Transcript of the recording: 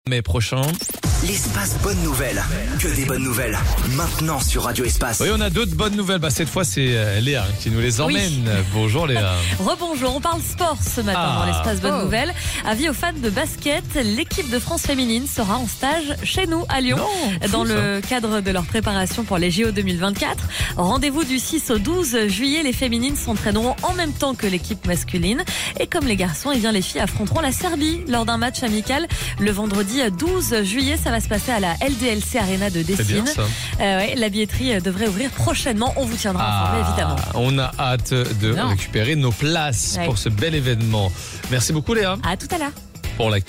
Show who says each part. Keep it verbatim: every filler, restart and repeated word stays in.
Speaker 1: mai prochain.
Speaker 2: L'espace bonne nouvelle. Que des bonnes nouvelles. Maintenant sur Radio Espace.
Speaker 1: Oui, on a d'autres bonnes nouvelles. Bah, cette fois, c'est euh, Léa qui nous les emmène.
Speaker 3: Oui.
Speaker 1: Bonjour Léa.
Speaker 3: Rebonjour, on parle sport ce matin
Speaker 1: Ah.
Speaker 3: dans l'espace bonne
Speaker 1: Oh.
Speaker 3: nouvelle. Avis aux fans de basket, l'équipe de France féminine sera en stage chez nous à Lyon.
Speaker 1: Non, fou,
Speaker 3: dans
Speaker 1: ça.
Speaker 3: le cadre de leur préparation pour les J O deux mille vingt-quatre. Rendez-vous du six au douze juillet, les féminines s'entraîneront en même temps que l'équipe masculine. Et comme les garçons, eh bien, les filles affronteront la Serbie lors d'un match amical le vendredi douze juillet. Ça va se passer à la L D L C Arena de
Speaker 1: C'est bien
Speaker 3: Dessine.
Speaker 1: ça.
Speaker 3: Euh, ouais, la billetterie devrait ouvrir prochainement. On vous tiendra informé évidemment.
Speaker 1: On a hâte de
Speaker 3: Non.
Speaker 1: récupérer nos places
Speaker 3: Ouais.
Speaker 1: pour ce bel événement. Merci beaucoup Léa
Speaker 3: À tout à l'heure.
Speaker 1: pour l'actu.